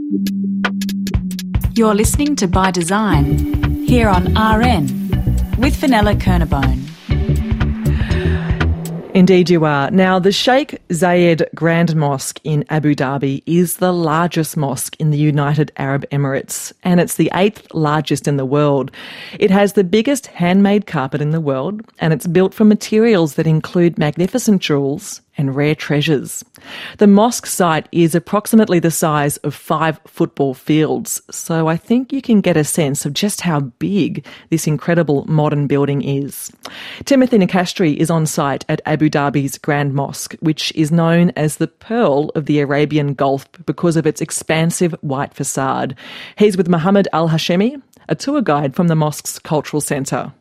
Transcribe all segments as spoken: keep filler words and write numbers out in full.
You're listening to By Design, here on R N, with Fenella Kernebone. Indeed you are. Now, the Sheikh Zayed Grand Mosque in Abu Dhabi is the largest mosque in the United Arab Emirates, and it's the eighth largest in the world. It has the biggest handmade carpet in the world, and it's built from materials that include magnificent jewels and rare treasures. The mosque site is approximately the size of five football fields, so I think you can get a sense of just how big this incredible modern building is. Timothy Nicastri is on site at Abu Dhabi's Grand Mosque, which is known as the Pearl of the Arabian Gulf because of its expansive white facade. He's with Mohammed Al-Hashemi, a tour guide from the mosque's cultural centre.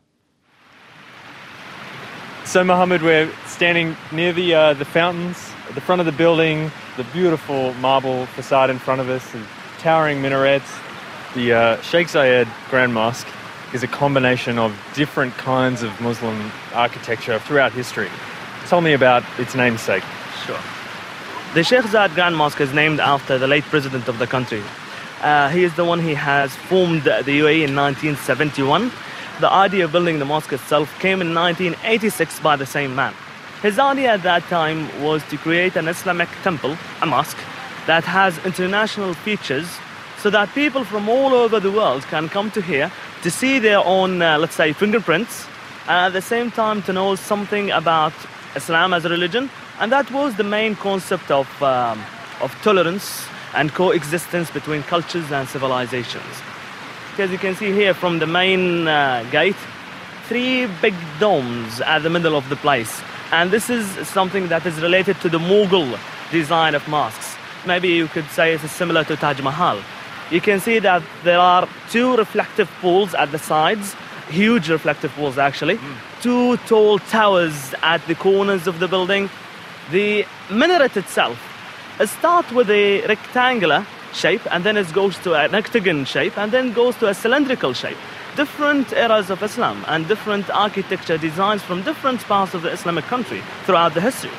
So, Mohammed, we're standing near the uh, the fountains at the front of the building, the beautiful marble facade in front of us, and towering minarets. The uh, Sheikh Zayed Grand Mosque is a combination of different kinds of Muslim architecture throughout history. Tell me about its namesake. Sure. The Sheikh Zayed Grand Mosque is named after the late president of the country. Uh, he is the one who has formed the U A E in nineteen seventy-one. The idea of building the mosque itself came in nineteen eighty-six by the same man. His idea at that time was to create an Islamic temple, a mosque, that has international features so that people from all over the world can come to here to see their own, uh, let's say, fingerprints, and at the same time to know something about Islam as a religion. And that was the main concept of, um, of tolerance and coexistence between cultures and civilizations. As you can see here from the main uh, gate, three big domes at the middle of the place. And this is something that is related to the Mughal design of mosques. Maybe you could say it's similar to Taj Mahal. You can see that there are two reflective pools at the sides, huge reflective pools actually, mm. two tall towers at the corners of the building. The minaret itself starts with a rectangular shape, and then it goes to an octagon shape, and then goes to a cylindrical shape. Different eras of Islam and different architecture designs from different parts of the Islamic country throughout the history.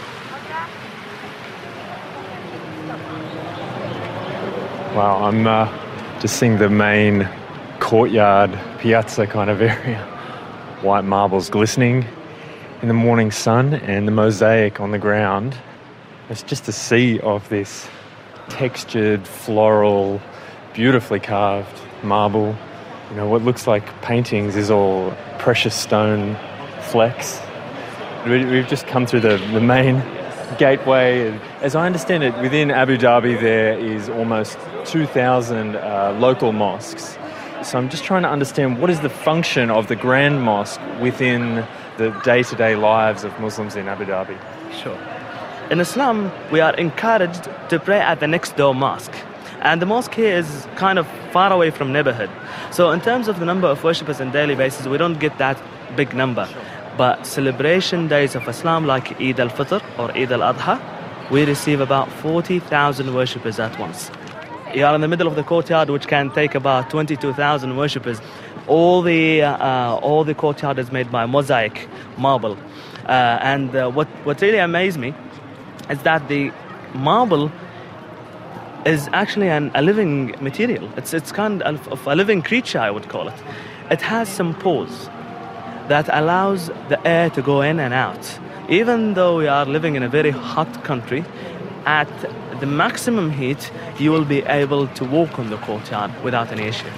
Wow, I'm uh, just seeing the main courtyard, piazza kind of area. White marbles glistening in the morning sun, and the mosaic on the ground. It's just a sea of this textured, floral, beautifully carved marble. You know, what looks like paintings is all precious stone flecks. We've just come through the, the main gateway. As I understand it, within Abu Dhabi there is almost two thousand uh, local mosques. So I'm just trying to understand what is the function of the Grand Mosque within the day-to-day lives of Muslims in Abu Dhabi. Sure. In Islam, we are encouraged to pray at the next door mosque. And the mosque here is kind of far away from neighborhood. So in terms of the number of worshippers on a daily basis, we don't get that big number. But celebration days of Islam like Eid al-Fitr or Eid al-Adha, we receive about forty thousand worshippers at once. You are in the middle of the courtyard, which can take about twenty-two thousand worshippers. All the, uh, all the courtyard is made by mosaic marble. Uh, and uh, what, what really amazed me is that the marble is actually an, a living material. It's it's kind of, of a living creature, I would call it. It has some pores that allows the air to go in and out. Even though we are living in a very hot country, at the maximum heat, you will be able to walk on the courtyard without any issue.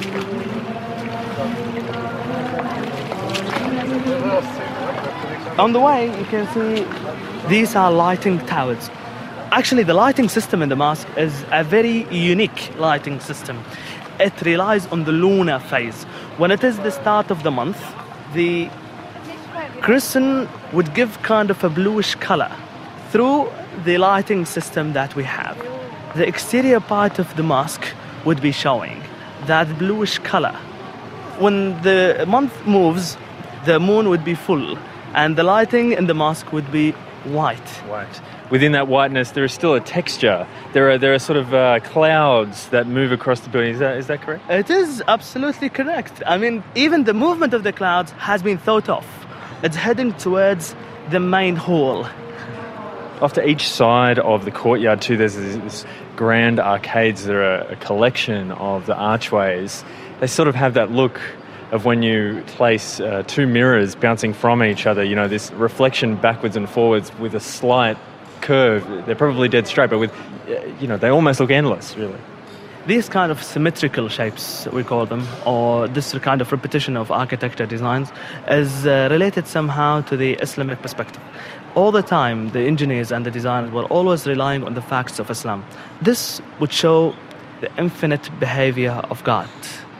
On the way, you can see these are lighting towers. Actually, the lighting system in the mosque is a very unique lighting system. It relies on the lunar phase. When it is the start of the month, the crescent would give kind of a bluish color through the lighting system that we have. The exterior part of the mosque would be showing that bluish color. When the month moves, the moon would be full, and the lighting in the mosque would be white. White. Within that whiteness, there is still a texture. There are there are sort of uh, clouds that move across the building. Is that is that correct? It is absolutely correct. I mean, even the movement of the clouds has been thought of. It's heading towards the main hall. Off to each side of the courtyard too, there's this, this grand arcades that are a, a collection of the archways. They sort of have that look of when you place uh, two mirrors bouncing from each other, you know, this reflection backwards and forwards with a slight curve. They're probably dead straight, but with, you know, they almost look endless, really. These kind of symmetrical shapes, we call them, or this kind of repetition of architecture designs, is uh, related somehow to the Islamic perspective. All the time, the engineers and the designers were always relying on the facts of Islam. This would show the infinite behavior of God.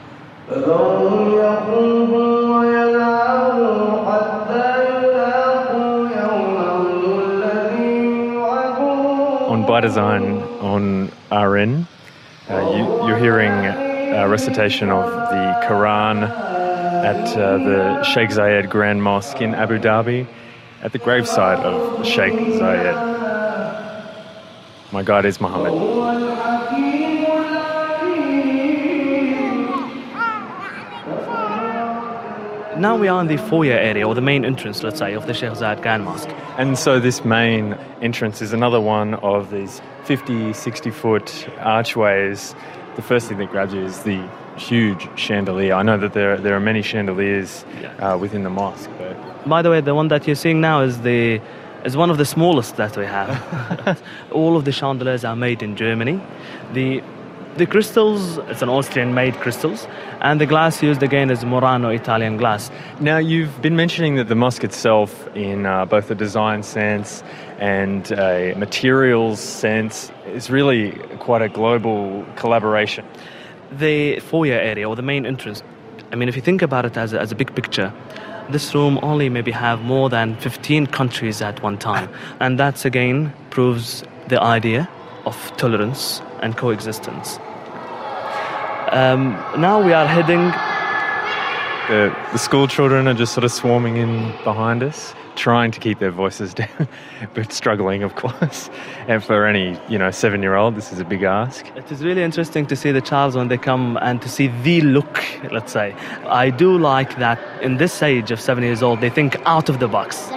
On By Design on R N, Uh, you, you're hearing a recitation of the Quran at uh, the Sheikh Zayed Grand Mosque in Abu Dhabi, at the gravesite of Sheikh Zayed. My guide is Mohammed. Now we are in the foyer area, or the main entrance, let's say, of the Sheikh Zayed Grand Mosque. And so this main entrance is another one of these fifty, sixty foot archways. The first thing that grabs you is the huge chandelier. I know that there, there are many chandeliers uh, within the mosque. But... By the way, the one that you're seeing now is the is one of the smallest that we have. All of the chandeliers are made in Germany. The The crystals, it's an Austrian-made crystals, and the glass used again is Murano Italian glass. Now, you've been mentioning that the mosque itself, in uh, both a design sense and a materials sense, is really quite a global collaboration. The foyer area, or the main entrance, I mean, if you think about it as a, as a big picture, this room only maybe have more than fifteen countries at one time. And that's, again, proves the idea of tolerance and coexistence. Um, now we are heading... The, the school children are just sort of swarming in behind us, trying to keep their voices down, but struggling, of course. And for any, you know, seven-year-old, this is a big ask. It is really interesting to see the child when they come and to see the look, let's say. I do like that in this age of seven years old, they think out of the box.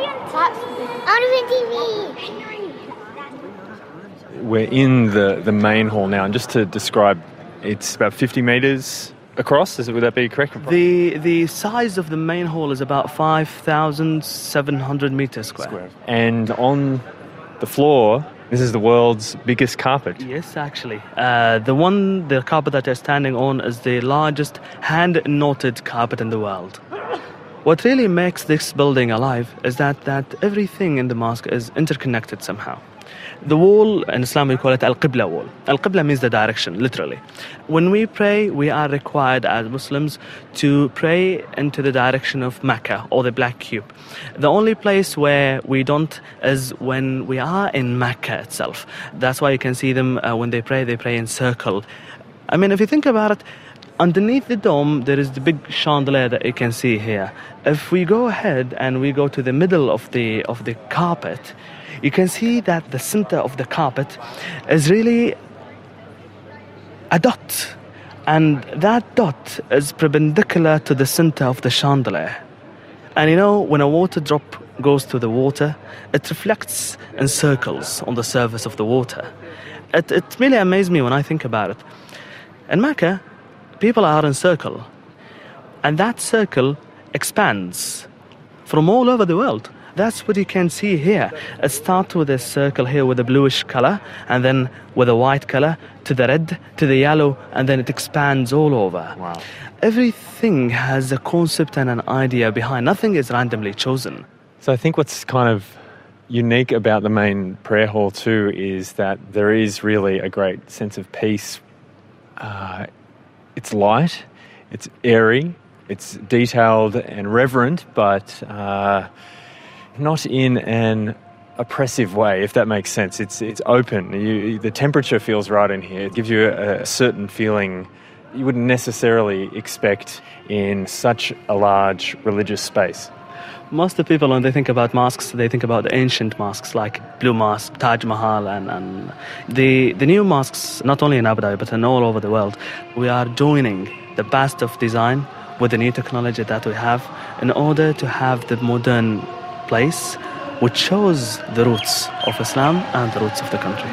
We're in the, the main hall now, and just to describe, it's about fifty metres across, is it, would that be correct? The the size of the main hall is about five thousand seven hundred metres square. square. And on the floor, this is the world's biggest carpet. Yes, actually. Uh, the one, the carpet that you're standing on is the largest hand-knotted carpet in the world. What really makes this building alive is that, that everything in the mosque is interconnected somehow. The wall, in Islam we call it Al-Qibla wall. Al-Qibla means the direction, literally. When we pray, we are required as Muslims to pray into the direction of Mecca, or the Black Cube. The only place where we don't is when we are in Mecca itself. That's why you can see them, uh, when they pray, they pray in circle. I mean, if you think about it, underneath the dome, there is the big chandelier that you can see here. If we go ahead and we go to the middle of the of the carpet, you can see that the center of the carpet is really a dot. And that dot is perpendicular to the center of the chandelier. And you know, when a water drop goes to the water, it reflects in circles on the surface of the water. It, it really amazed me when I think about it. In Mecca, people are in circle. And that circle expands from all over the world. That's what you can see here. It starts with a circle here with a bluish color, and then with a white color, to the red, to the yellow, and then it expands all over. Wow. Everything has a concept and an idea behind. Nothing is randomly chosen. So I think what's kind of unique about the main prayer hall too is that there is really a great sense of peace. Uh, it's light, it's airy, it's detailed and reverent, but... Uh, not in an oppressive way, if that makes sense. It's it's open. You, the temperature feels right in here. It gives you a, a certain feeling you wouldn't necessarily expect in such a large religious space. Most of the people, when they think about mosques, they think about the ancient mosques like Blue Mosque, Taj Mahal, and, and the, the new mosques, not only in Abu Dhabi, but in all over the world. We are joining the best of design with the new technology that we have in order to have the modern place which shows the roots of Islam and the roots of the country.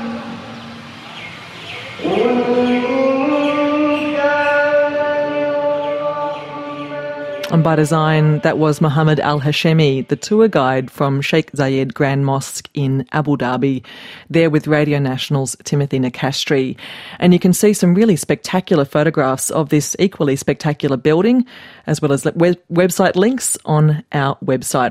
And by design, that was Mohammed Al-Hashemi, the tour guide from Sheikh Zayed Grand Mosque in Abu Dhabi, there with Radio National's Timothy Nicastri. And you can see some really spectacular photographs of this equally spectacular building, as well as web- website links on our website.